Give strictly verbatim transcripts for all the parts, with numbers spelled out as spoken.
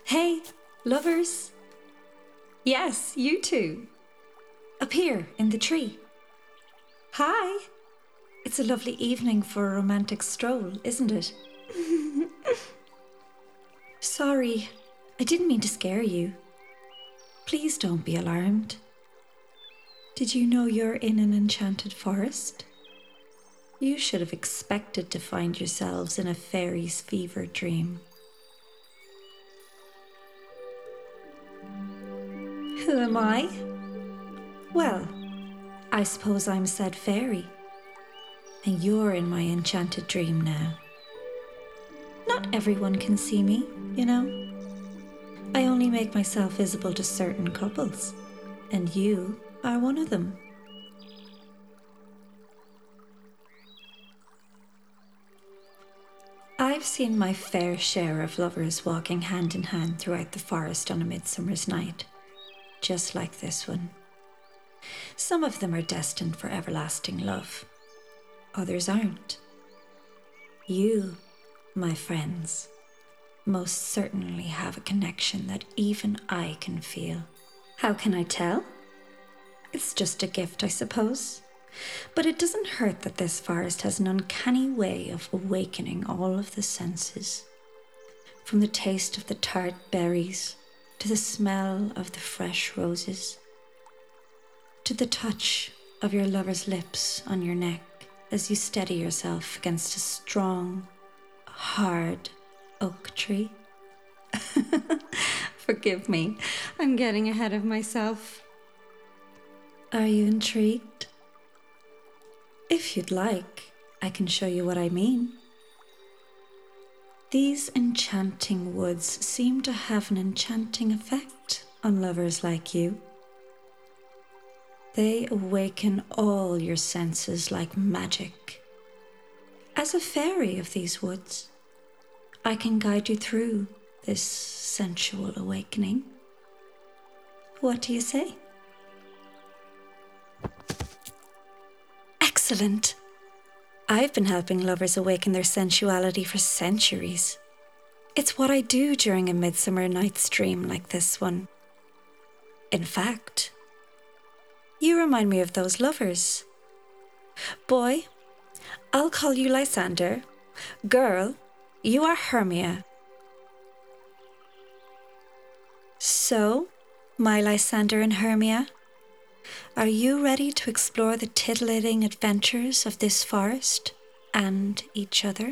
Hey, lovers. Yes, you too. Up here in the tree. Hi. It's a lovely evening for a romantic stroll, isn't it? Sorry, I didn't mean to scare you. Please don't be alarmed. Did you know you're in an enchanted forest? You should have expected to find yourselves in a fairy's fever dream. Who am I? Well, I suppose I'm said fairy. And you're in my enchanted dream now. Not everyone can see me, you know. I only make myself visible to certain couples, and you are one of them. I've seen my fair share of lovers walking hand in hand throughout the forest on a midsummer's night, just like this one. Some of them are destined for everlasting love. Others aren't. You, my friends, most certainly have a connection that even I can feel. How can I tell? It's just a gift, I suppose. But it doesn't hurt that this forest has an uncanny way of awakening all of the senses. From the taste of the tart berries, to the smell of the fresh roses, to the touch of your lover's lips on your neck as you steady yourself against a strong, hard oak tree. Forgive me, I'm getting ahead of myself. Are you intrigued? If you'd like, I can show you what I mean. These enchanting woods seem to have an enchanting effect on lovers like you. They awaken all your senses like magic. As a fairy of these woods, I can guide you through this sensual awakening. What do you say? Excellent! I've been helping lovers awaken their sensuality for centuries. It's what I do during a midsummer night's dream like this one. In fact, you remind me of those lovers. Boy, I'll call you Lysander. Girl, you are Hermia. So, my Lysander and Hermia, are you ready to explore the titillating adventures of this forest and each other?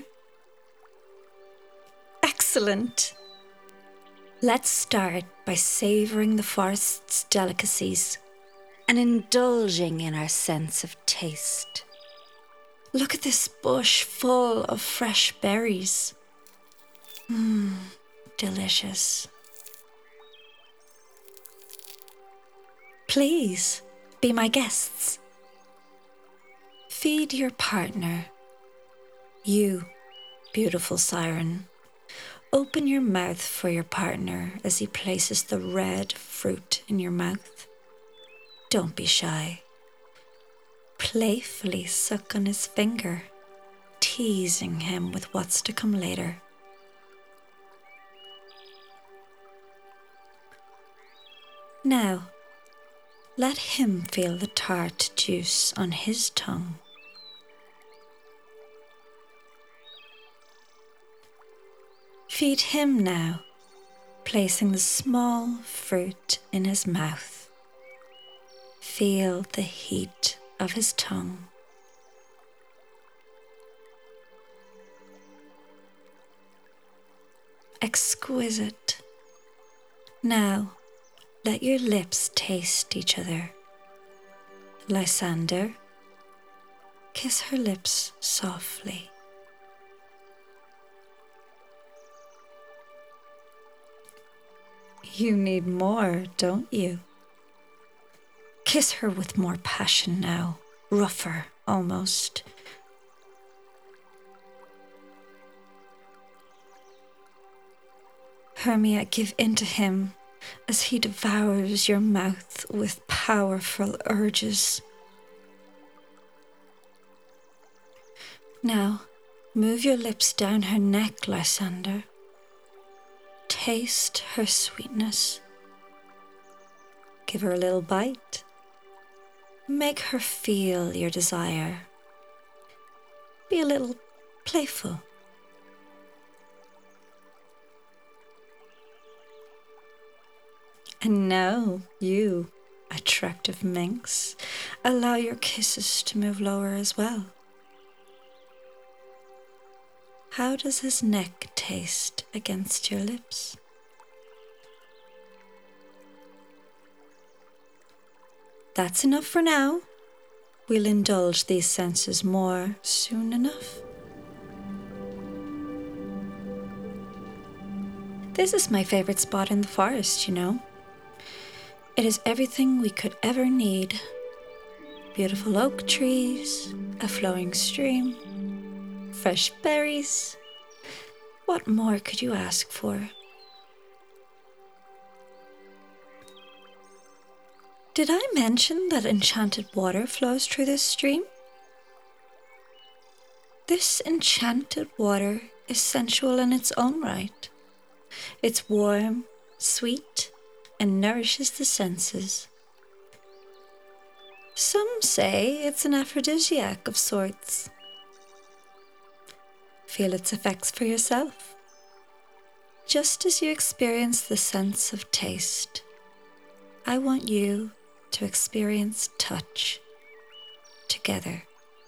Excellent! Let's start by savouring the forest's delicacies and indulging in our sense of taste. Look at this bush full of fresh berries. Mmm, delicious. Please, be my guests. Feed your partner. You, beautiful siren, open your mouth for your partner as he places the red fruit in your mouth. Don't be shy. Playfully suck on his finger, teasing him with what's to come later. Now, let him feel the tart juice on his tongue. Feed him now, placing the small fruit in his mouth. Feel the heat of his tongue. Exquisite. Now, let your lips taste each other. Lysander, kiss her lips softly. You need more, don't you? Kiss her with more passion now, rougher almost. Hermia, give in to him as he devours your mouth with powerful urges. Now, move your lips down her neck, Lysander. taste her sweetness. Give her a little bite. Make her feel your desire. Be a little playful. And now you, attractive minx, allow your kisses to move lower as well. How does his neck taste against your lips? That's enough for now. We'll indulge these senses more soon enough. This is my favorite spot in the forest, you know. It is everything we could ever need. Beautiful oak trees, a flowing stream, fresh berries. What more could you ask for? Did I mention that enchanted water flows through this stream? This enchanted water is sensual in its own right. It's warm, sweet, and nourishes the senses. Some say it's an aphrodisiac of sorts. Feel its effects for yourself, just as you experience the sense of taste. I want you to experience touch together.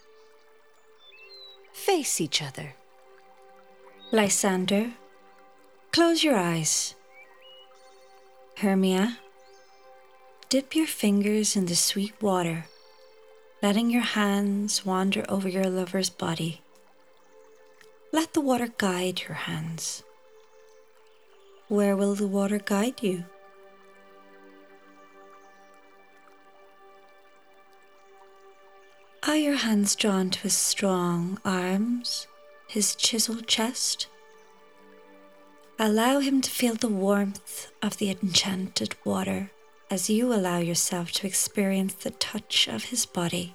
Face each other. Lysander, close your eyes. Hermia, dip your fingers in the sweet water, letting your hands wander over your lover's body. Let the water guide your hands. Where will the water guide you? Are your hands drawn to his strong arms, his chiseled chest? Allow him to feel the warmth of the enchanted water as you allow yourself to experience the touch of his body.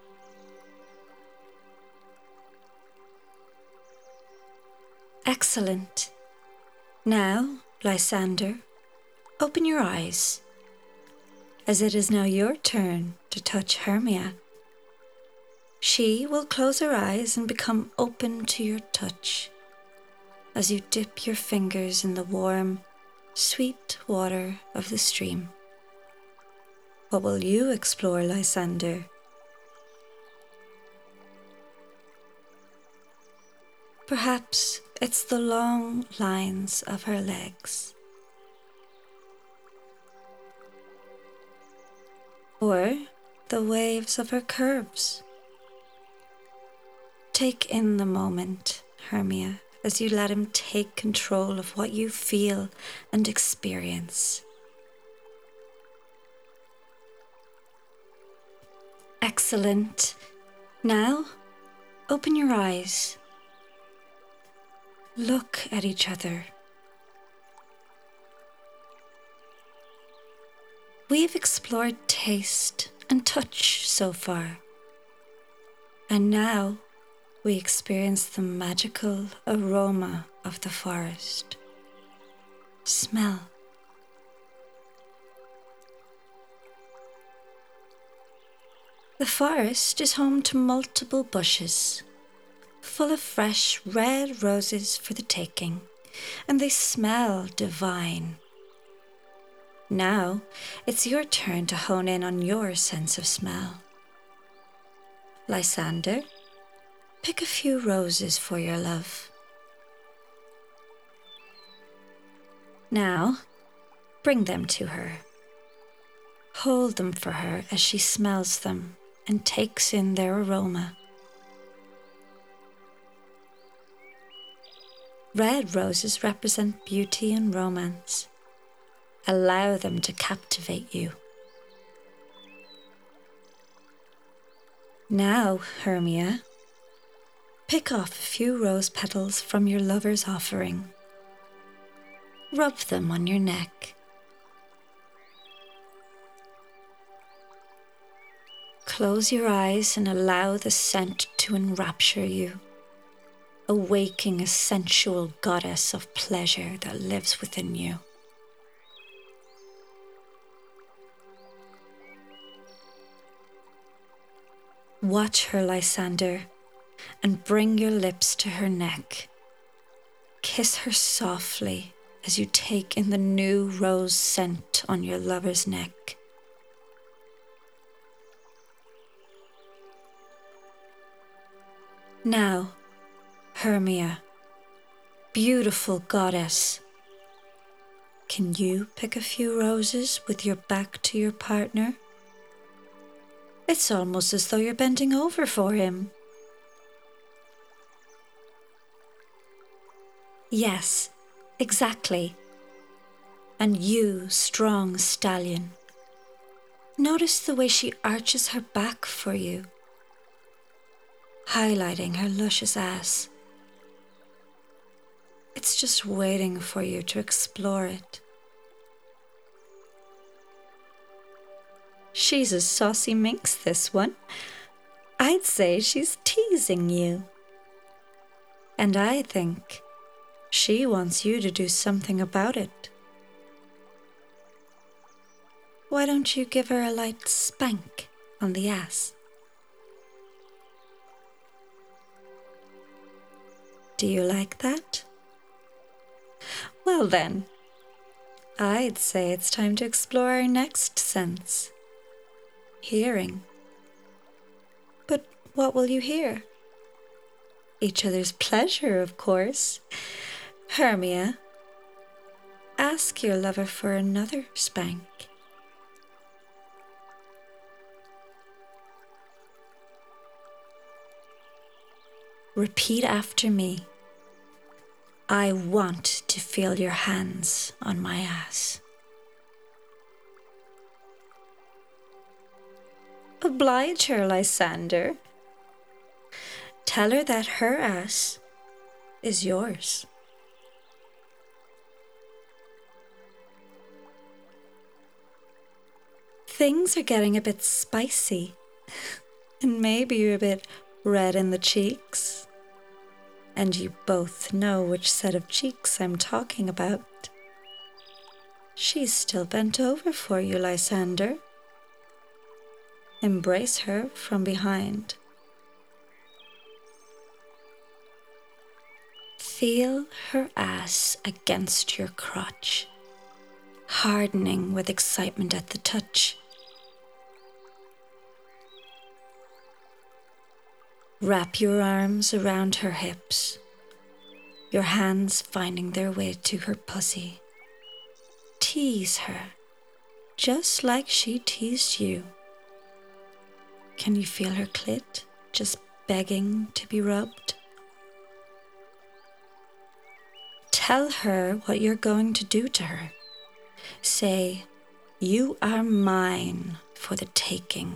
Excellent. Now, Lysander, open your eyes, as it is now your turn to touch Hermia. She will close her eyes and become open to your touch as you dip your fingers in the warm, sweet water of the stream. What will you explore, Lysander? Perhaps it's the long lines of her legs. Or the waves of her curves. Take in the moment, Hermia, as you let him take control of what you feel and experience. Excellent. Now, open your eyes. Look at each other. We've explored taste and touch so far, and now we experience the magical aroma of the forest. Smell. The forest is home to multiple bushes, full of fresh red roses for the taking, and they smell divine. Now, it's your turn to hone in on your sense of smell. Lysander, pick a few roses for your love. Now, bring them to her. Hold them for her as she smells them and takes in their aroma. Red roses represent beauty and romance. Allow them to captivate you. Now, Hermia, pick off a few rose petals from your lover's offering. Rub them on your neck. Close your eyes and allow the scent to enrapture you. awaking a sensual goddess of pleasure that lives within you. Watch her, Lysander, and bring your lips to her neck. Kiss her softly as you take in the new rose scent on your lover's neck. Now, Hermia, beautiful goddess, can you pick a few roses with your back to your partner? It's almost as though you're bending over for him. Yes, exactly. And you, strong stallion, notice the way she arches her back for you, highlighting her luscious ass. It's just waiting for you to explore it. She's a saucy minx, this one. I'd say she's teasing you. And I think she wants you to do something about it. Why don't you give her a light spank on the ass? Do you like that? Well then, I'd say it's time to explore our next sense. Hearing. But what will you hear? Each other's pleasure, of course. Hermia, ask your lover for another spank. Repeat after me. I want to feel your hands on my ass. Oblige her, Lysander. Tell her that her ass is yours. Things are getting a bit spicy, and maybe you're a bit red in the cheeks. And you both know which set of cheeks I'm talking about. She's still bent over for you, Lysander. Embrace her from behind. Feel her ass against your crotch, hardening with excitement at the touch. Wrap your arms around her hips, your hands finding their way to her pussy. Tease her, just like she teased you. Can you feel her clit just begging to be rubbed? Tell her what you're going to do to her. Say, you are mine for the taking.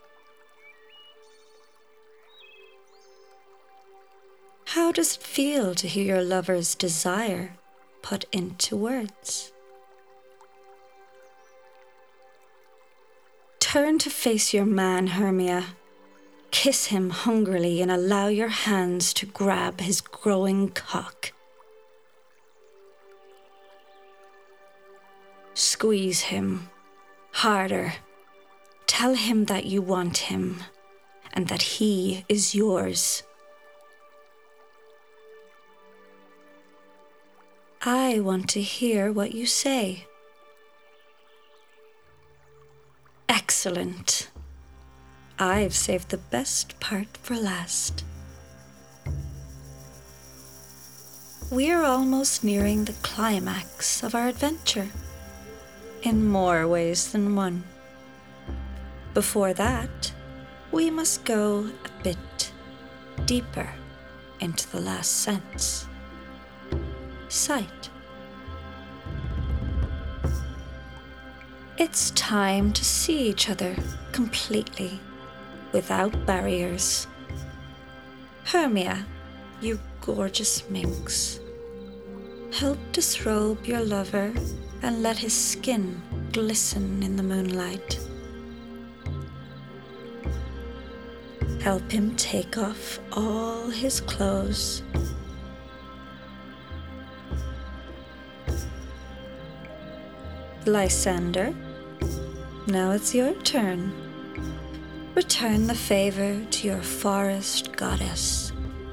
How does it feel to hear your lover's desire put into words? Turn to face your man, Hermia. Kiss him hungrily and allow your hands to grab his growing cock. Squeeze him harder. Tell him that you want him and that he is yours. I want to hear what you say. Excellent. I've saved the best part for last. We're almost nearing the climax of our adventure, in more ways than one. Before that, we must go a bit deeper into the last sense. Sight. It's time to see each other completely, without barriers. Hermia, you gorgeous minx, help disrobe your lover and let his skin glisten in the moonlight. Help him take off all his clothes. Lysander, now it's your turn. Return the favor to your forest goddess.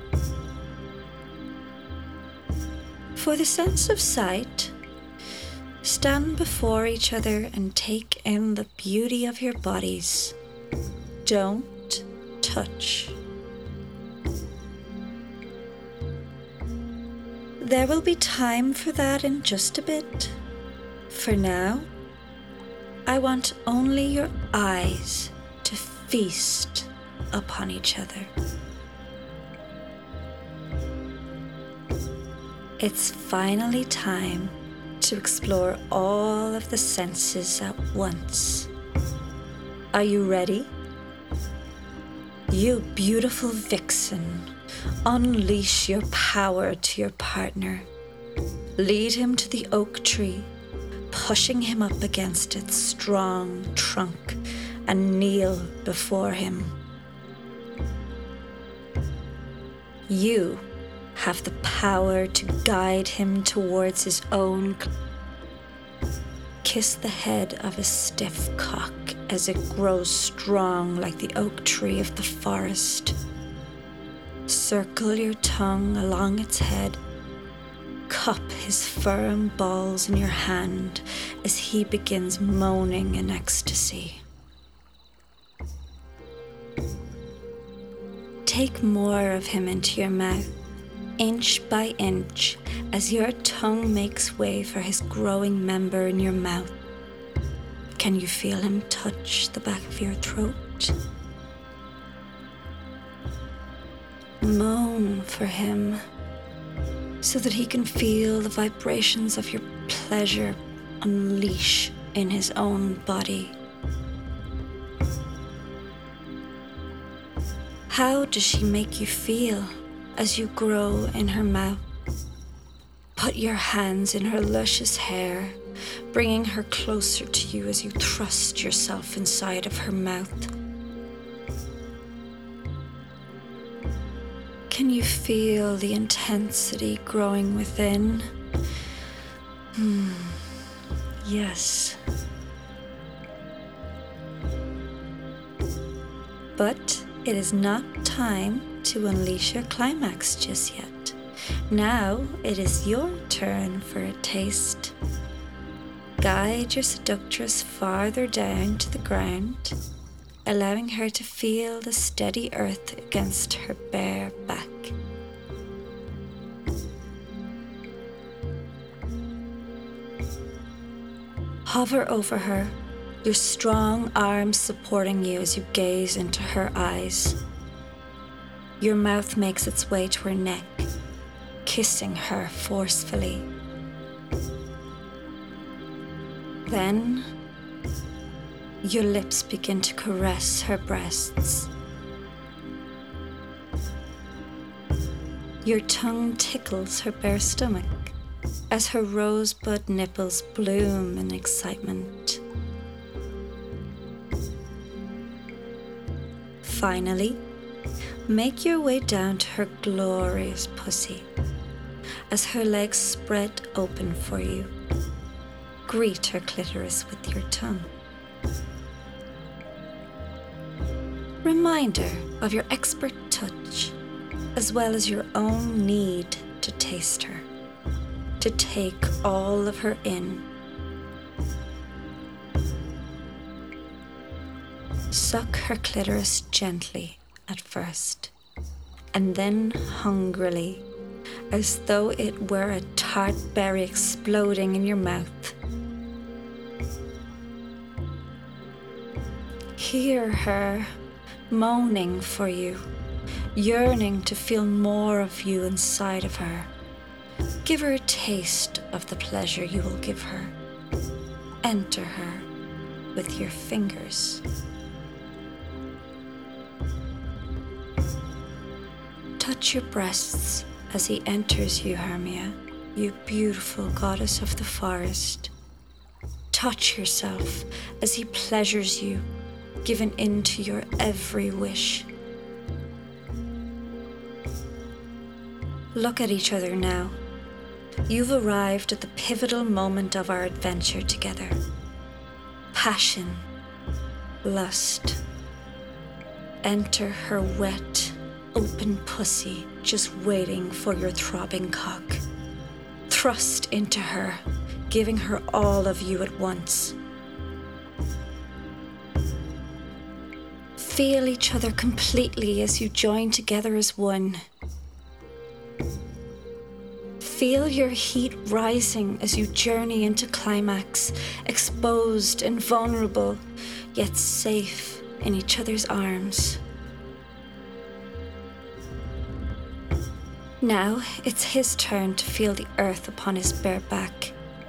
For the sense of sight, stand before each other and take in the beauty of your bodies. Don't touch. There will be time for that in just a bit. For now, I want only your eyes to feast upon each other. It's finally time to explore all of the senses at once. Are you ready? You beautiful vixen, unleash your power to your partner. Lead him to the oak tree, pushing him up against its strong trunk, and kneel before him. You have the power to guide him towards his own. Kiss the head of his stiff cock as it grows strong like the oak tree of the forest. Circle your tongue along its head. Cup his firm balls in your hand as he begins moaning in ecstasy. Take more of him into your mouth, inch by inch, as your tongue makes way for his growing member in your mouth. Can you feel him touch the back of your throat? Moan for him, so that he can feel the vibrations of your pleasure unleash in his own body. How does she make you feel as you grow in her mouth? Put your hands in her luscious hair, bringing her closer to you as you thrust yourself inside of her mouth. Can you feel the intensity growing within? Hmm. Yes. But it is not time to unleash your climax just yet. Now it is your turn for a taste. Guide your seductress farther down to the ground, allowing her to feel the steady earth against her bare back. Hover over her, your strong arms supporting you as you gaze into her eyes. Your mouth makes its way to her neck, kissing her forcefully. Then, your lips begin to caress her breasts. Your tongue tickles her bare stomach as her rosebud nipples bloom in excitement. Finally, make your way down to her glorious pussy as her legs spread open for you. Greet her clitoris with your tongue. Remind her of your expert touch, as well as your own need to taste her, to take all of her in. Suck her clitoris gently at first, and then hungrily, as though it were a tart berry exploding in your mouth. Hear her moaning for you, yearning to feel more of you inside of her. Give her a taste of the pleasure you will give her. Enter her with your fingers. Touch your breasts as he enters you, Hermia, you beautiful goddess of the forest. Touch yourself as he pleasures you, given in to your every wish. Look at each other now. You've arrived at the pivotal moment of our adventure together. Passion, lust. Enter her wet, open pussy, just waiting for your throbbing cock. Thrust into her, giving her all of you at once. Feel each other completely as you join together as one. Feel your heat rising as you journey into climax, exposed and vulnerable, yet safe in each other's arms. Now it's his turn to feel the earth upon his bare back.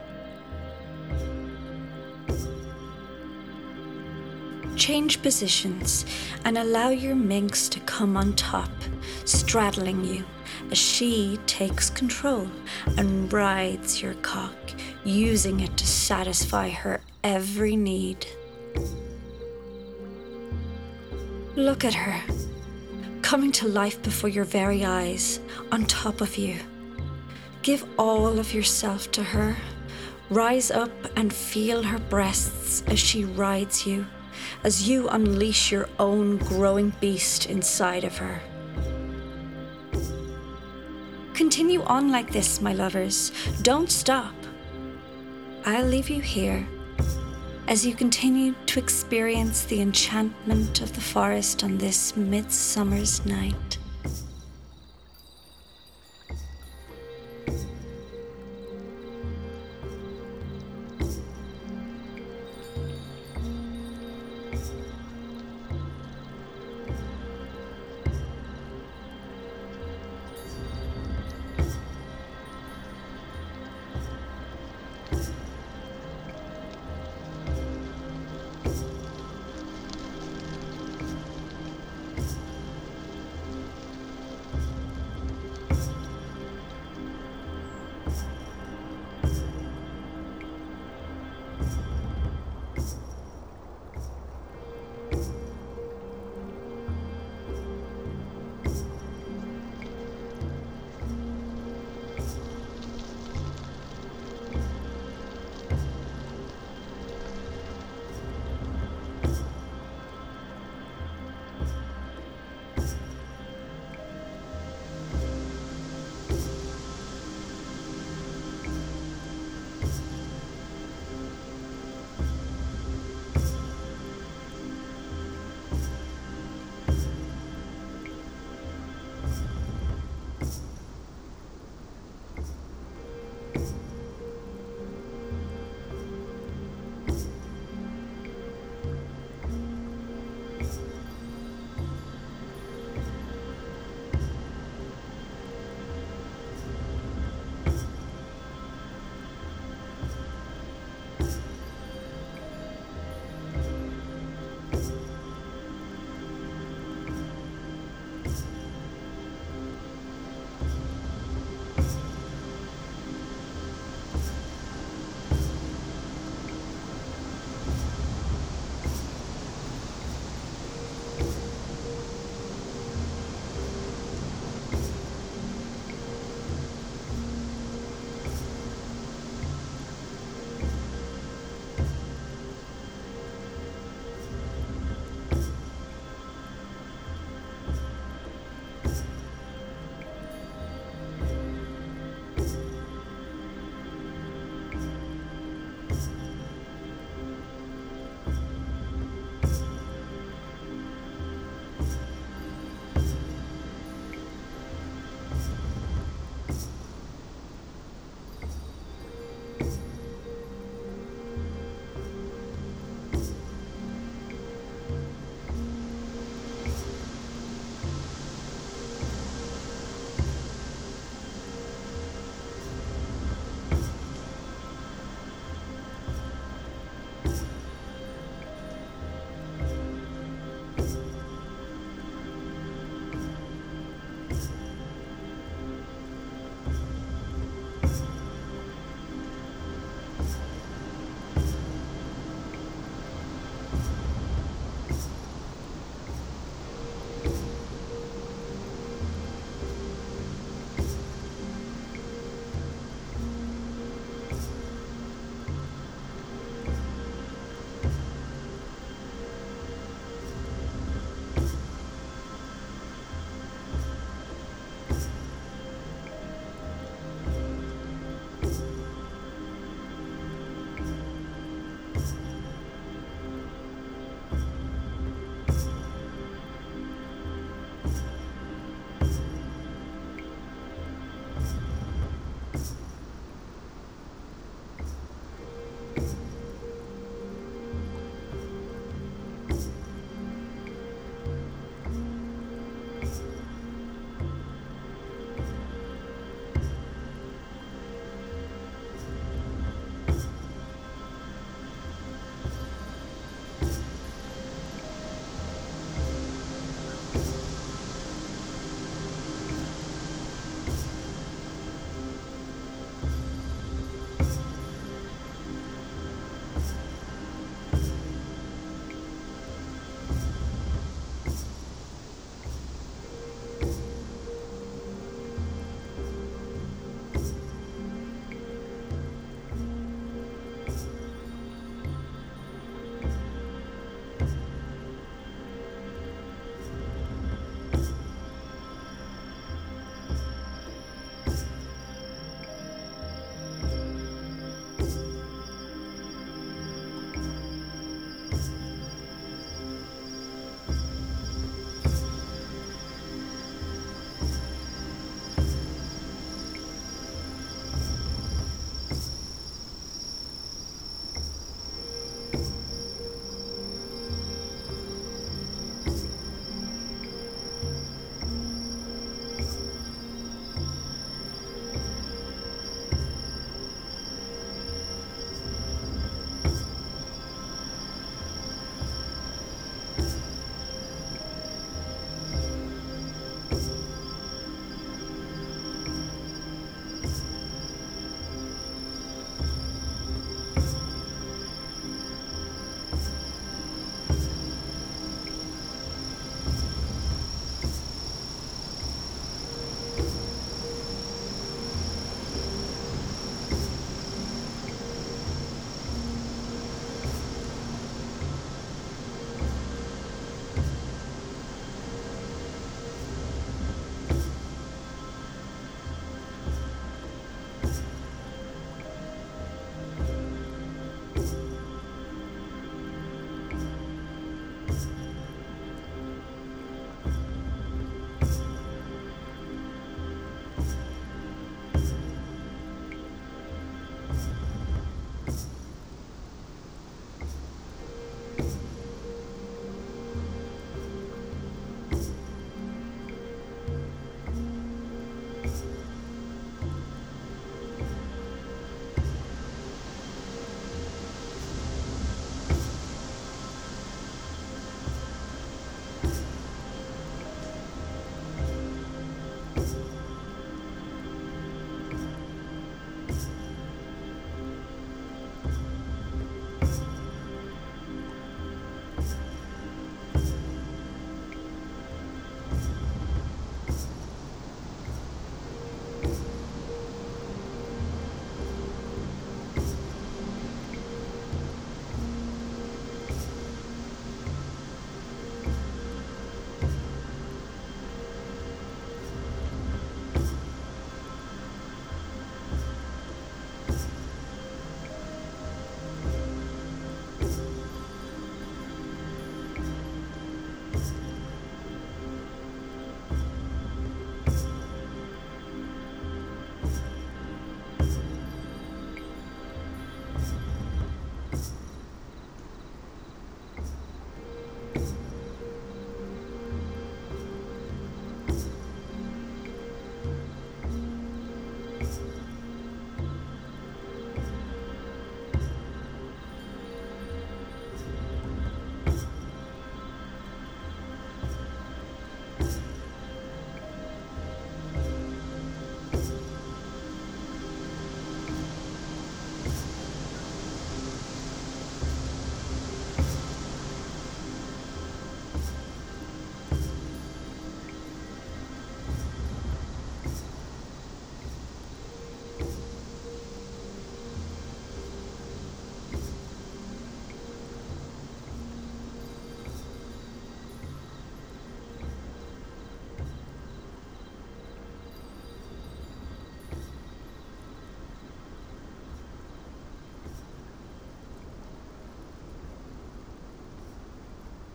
Change positions and allow your minx to come on top, straddling you as she takes control and rides your cock, using it to satisfy her every need. Look at her, coming to life before your very eyes, on top of you. Give all of yourself to her. Rise up and feel her breasts as she rides you, as you unleash your own growing beast inside of her. Continue on like this, my lovers. Don't stop. I'll leave you here as you continue to experience the enchantment of the forest on this midsummer's night.